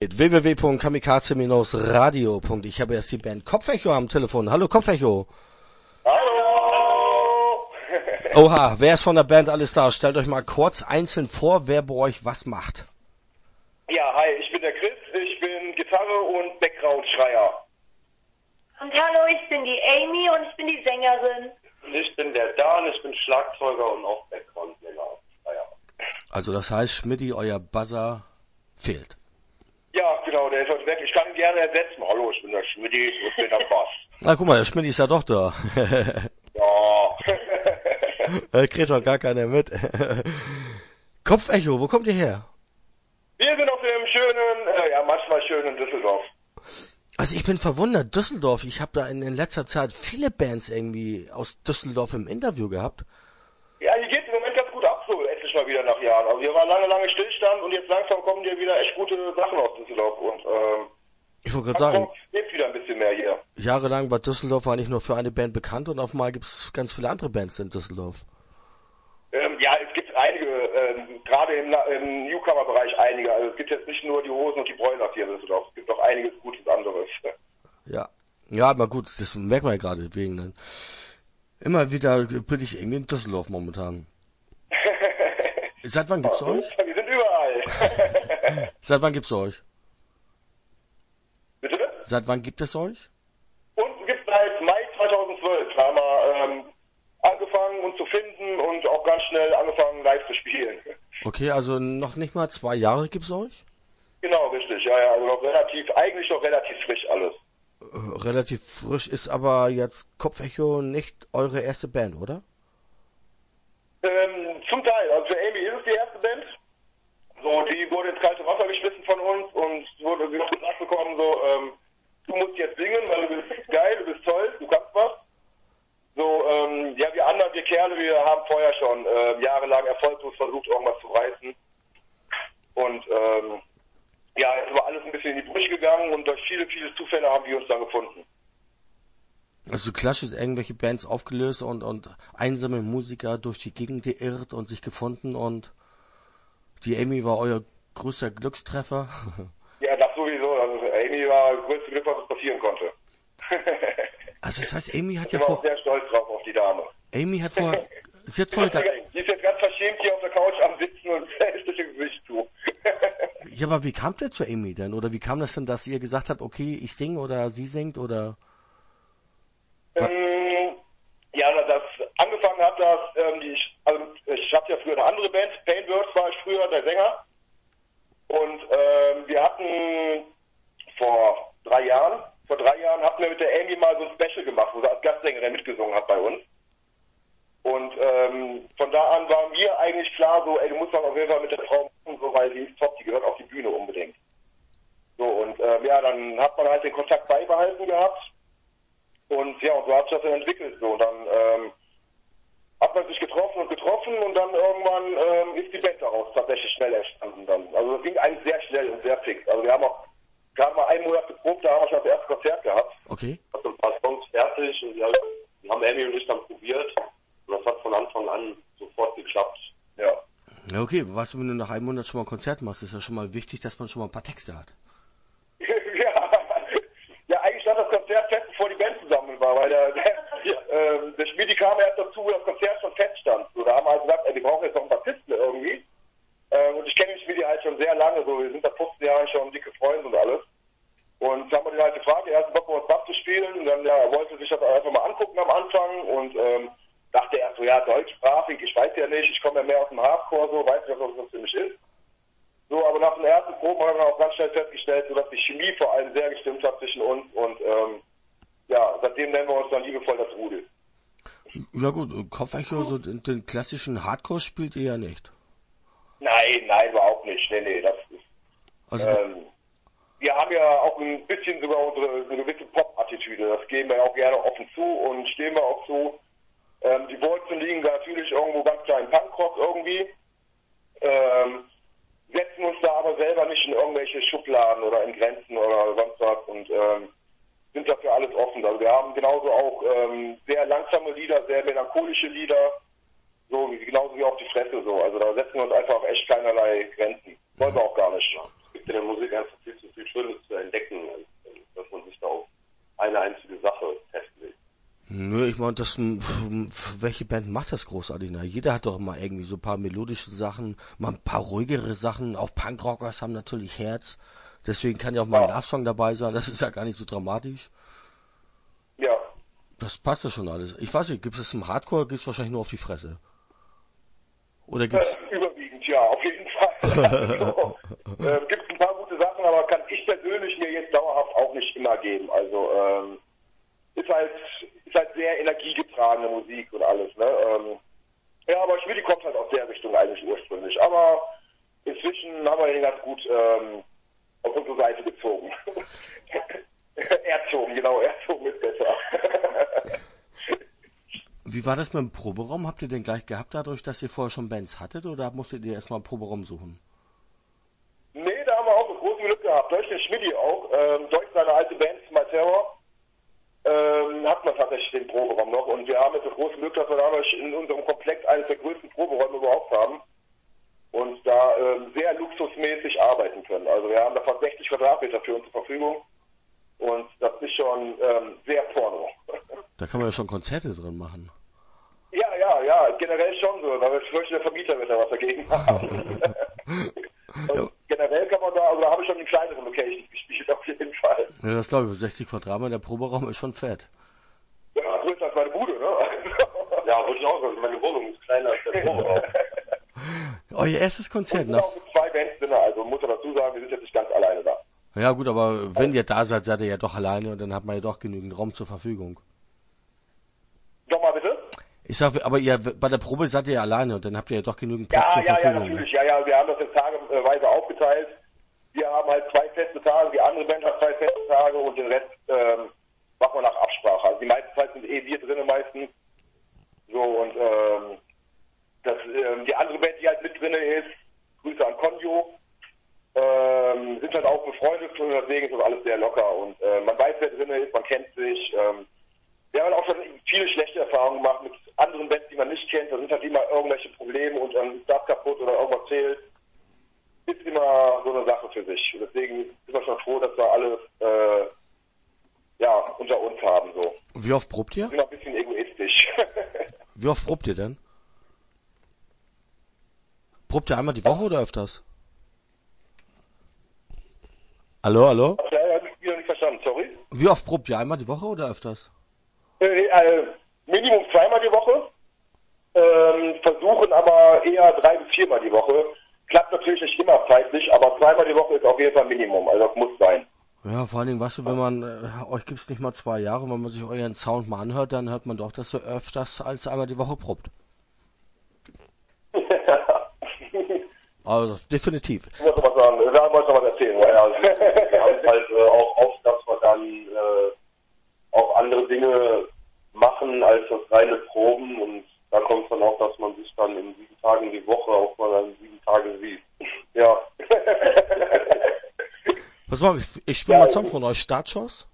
www.kamikaze-radio. Ich habe erst die Band Kopfecho am Telefon. Hallo Kopfecho. Hallo. Oha, wer ist von der Band alles da? Stellt euch mal kurz einzeln vor, wer bei euch was macht. Ja, hi, ich bin der Chris, ich bin Gitarre und Background-Schreier. Und hallo, ich bin die Amy und ich bin die Sängerin. Und ich bin der Dan, ich bin Schlagzeuger und auch Background-Sänger. Also das heißt, Schmidti, euer Buzzer fehlt. Ja, genau, der ist heute weg. Ich kann ihn gerne ersetzen. Hallo, ich bin der Schmidti und bin der Bass. Na guck mal, der Schmidti ist ja doch da. Ja. Kriegt doch gar keiner mit. Kopfecho, wo kommt ihr her? Wir sind auf dem schönen, manchmal schönen Düsseldorf. Also ich bin verwundert, Düsseldorf, ich habe da in letzter Zeit viele Bands irgendwie aus Düsseldorf im Interview gehabt. Ja, hier geht im Moment ganz gut ab, so endlich mal wieder nach Jahren. Also hier war lange Stillstand und jetzt langsam kommen hier wieder echt gute Sachen aus Düsseldorf und ich wollte gerade sagen, lebt wieder ein bisschen mehr hier. Jahrelang war Düsseldorf nicht nur für eine Band bekannt und auf einmal gibt's ganz viele andere Bands in Düsseldorf. Ja, es gibt einige, gerade im Newcomer-Bereich einige. Also es gibt jetzt nicht nur die Hosen und die Broilers hier in Düsseldorf. Es gibt auch einiges Gutes anderes. Ja, aber gut, das merkt man ja gerade wegen. Immer wieder bin ich irgendwie in Düsseldorf momentan. Seit wann gibt's euch? Wir sind überall. Seit wann gibt's euch? Bitte? Seit wann gibt es euch? Uns gibt es seit Mai 2012. Da haben wir angefangen uns zu finden und auch ganz schnell angefangen live zu spielen. Okay, also noch nicht mal 2 Jahre gibt's euch? Genau, richtig. Ja, also eigentlich noch relativ frisch alles. Relativ frisch ist aber jetzt Kopfecho nicht eure erste Band, oder? Zum Teil. Also für Amy ist es die erste Band. So, die wurde ins kalte Wasser geschmissen von uns und wurde gesagt bekommen, so, du musst jetzt singen, weil du bist geil, du bist toll, du kannst was. So, wir anderen, wir Kerle, wir haben vorher schon jahrelang erfolglos versucht, irgendwas zu reißen. Und es war alles ein bisschen in die Brüche gegangen und durch viele Zufälle haben wir uns dann gefunden. Also klassisch irgendwelche Bands aufgelöst und einsame Musiker durch die Gegend geirrt und sich gefunden und die Amy war euer größter Glückstreffer? Ja, das sowieso. Also Amy war das größte Glück, was uns passieren konnte. Also das heißt, Amy hat ja ich bin auch sehr stolz drauf auf die Dame. Amy hat sie ist jetzt ganz verschämt hier auf der Couch am Sitzen und hält sich im Gesicht zu. Ja, aber wie kam der zu Amy denn? Oder wie kam das denn, dass ihr gesagt habt, okay, ich singe oder sie singt oder? Das angefangen hat, ich hatte ja früher eine andere Band, Painbirds war ich früher der Sänger. Und wir hatten vor 3 Jahren hatten wir mit der Amy mal so ein Special gemacht, wo sie als Gastsängerin mitgesungen hat bei uns. Und von da an war mir eigentlich klar, so, du musst doch auf jeden Fall mit der Frau machen, so, weil die ist top, die gehört auf die Bühne unbedingt. So, und dann hat man halt den Kontakt beibehalten gehabt. Und so hat sich das dann entwickelt. So, und dann hat man sich getroffen und dann irgendwann ist die Band daraus tatsächlich schnell entstanden dann. Also das ging eigentlich sehr schnell und sehr fix. Also wir haben auch gerade mal 1 Monat geprobt, da haben wir schon das erste Konzert gehabt. Okay. Also ein paar Songs fertig und wir haben Amy und ich dann probiert und das hat von Anfang an sofort geklappt. Ja. Ja, okay, weißt du, wenn du nach 1 Monat schon mal ein Konzert machst, ist ja schon mal wichtig, dass man schon mal ein paar Texte hat. Ja, eigentlich stand das Konzert fest, bevor die Band zusammen war, weil der Schmiedi kam erst dazu, wo das Konzert schon feststand. So, da haben wir halt gesagt, wir brauchen jetzt noch einen Bassisten irgendwie. Und ich kenne den Schmiedi halt schon sehr lange, so, wir sind seit 15 Jahren schon dicke Freunde und alles. Und da haben wir den halt gefragt, er hat Bock, bei uns Bass zu spielen. Und dann, er wollte sich das einfach mal angucken am Anfang und dachte erst so, deutschsprachig, ich weiß ja nicht, ich komme ja mehr aus dem Hardcore, so, weiß nicht, was das für mich ist. So, aber nach den ersten Proben haben wir auch ganz schnell festgestellt, so dass die Chemie vor allem sehr gestimmt hat zwischen uns und seitdem nennen wir uns dann liebevoll das Rudel. Ja gut, Kopfecho, so den klassischen Hardcore spielt ihr ja nicht. Nein, überhaupt nicht. Nee, das ist... Also, wir haben ja auch ein bisschen sogar eine gewisse Pop-Attitüde. Das geben wir auch gerne offen zu und stehen wir auch zu. Die Wurzeln liegen natürlich irgendwo ganz klar im Punkrock irgendwie. Setzen uns da aber selber nicht in irgendwelche Schubladen oder in Grenzen oder sonst was und sind dafür alles offen. Also wir haben genauso auch sehr langsame Lieder, sehr melancholische Lieder, so genauso wie auf die Fresse so. Also da setzen wir uns einfach echt keinerlei Grenzen. Wollen wir auch gar nicht. Es gibt in der Musik einfach viel zu viel ich meine, welche Band macht das großartig? Na, jeder hat doch immer irgendwie so ein paar melodische Sachen, mal ein paar ruhigere Sachen. Auch Punkrockers haben natürlich Herz. Deswegen kann ja auch mal ein Love-Song dabei sein. Das ist ja gar nicht so dramatisch. Ja. Das passt ja schon alles. Ich weiß nicht, gibt es im Hardcore, gibt es wahrscheinlich nur auf die Fresse. Oder gibt's... Überwiegend, ja, auf jeden Fall. Also, gibt ein paar gute Sachen, aber kann ich persönlich mir jetzt dauerhaft auch nicht immer geben. Also, ist halt sehr energiegetragene Musik und alles, ne? Ja, aber Schmidti kommt halt aus der Richtung eigentlich ursprünglich. Aber inzwischen haben wir ihn ganz gut auf unsere Seite gezogen. Erzogen ist besser. Wie war das mit dem Proberaum? Habt ihr den gleich gehabt dadurch, dass ihr vorher schon Bands hattet, oder musstet ihr erstmal einen Proberaum suchen? Nee, da haben wir auch ein großes Glück gehabt. Durch den Schmidti auch. Durch seine alte Band, My Terror, hat man tatsächlich den Proberaum noch. Und wir haben jetzt das große Glück, dass wir dadurch in unserem Komplex eines der größten Proberäume überhaupt haben. Und da sehr luxusmäßig arbeiten können. Also wir haben da fast 60 Quadratmeter für uns zur Verfügung. Und das ist schon sehr Porno. Da kann man ja schon Konzerte drin machen. Ja, generell schon so. Da fürchte der Vermieter wird da was dagegen machen. Ja. Generell kann man da, also da habe ich schon in kleineren Locations gespielt, auf jeden Fall. Ja, das glaube ich, 60 Quadratmeter, der Proberaum ist schon fett. Ja, größer als meine Bude, ne? Ja, wollte ich auch sagen, meine Wohnung ist kleiner als der Proberaum. Euer erstes Konzert, ne? Auch mit 2 Bands drin, also muss man dazu sagen, wir sind jetzt nicht ganz alleine da. Ja gut, aber wenn ihr da seid, seid ihr ja doch alleine und dann hat man ja doch genügend Raum zur Verfügung. Nochmal bitte? Ich sag, aber ihr bei der Probe seid ihr ja alleine und dann habt ihr ja doch genügend Platz zur Verfügung. Ja, natürlich. Ja, wir haben das jetzt tageweise aufgeteilt. Wir haben halt 2 feste Tage, die andere Band hat 2 feste Tage und den Rest machen wir nach Absprache. Also die meisten Zeit sind wir drinnen meistens. So und die andere Band, die halt mit drinne ist, Grüße an Konjo, sind halt auch befreundet und deswegen ist das alles sehr locker und man weiß, wer drinne ist, man kennt sich. Wir haben auch schon viele schlechte Erfahrungen gemacht mit anderen Bands, die man nicht kennt. Da sind halt immer irgendwelche Probleme und dann ist das kaputt oder irgendwas fehlt. Ist immer so eine Sache für sich. Und deswegen sind wir schon froh, dass wir alles unter uns haben. So. Wie oft probt ihr? Ich bin ein bisschen egoistisch. Wie oft probt ihr denn? Probt ihr einmal die Woche oder öfters? Hallo? Ja, hab ich wieder nicht verstanden, sorry. Wie oft probt ihr? Einmal die Woche oder öfters? Minimum 2-mal die Woche. Versuchen aber eher 3 bis 4-mal die Woche. Klappt natürlich nicht immer zeitlich, aber 2-mal die Woche ist auf jeden Fall Minimum. Also das muss sein. Ja, vor allen Dingen, weißt du, wenn man, euch gibt's nicht mal 2 Jahre, wenn man sich euren Sound mal anhört, dann hört man doch, dass ihr öfters als einmal die Woche probt. Also, definitiv. Ich muss noch was sagen, da wollte ich noch was erzählen. Ja, also, wir haben halt auch oft, dass wir dann auch andere Dinge machen als das reine Proben und da kommt es dann auch, dass man sich dann in 7 Tagen die Woche auch mal dann 7 Tage sieht. Ja. Pass mal, ich spiele mal einen Song von euch, Startschuss.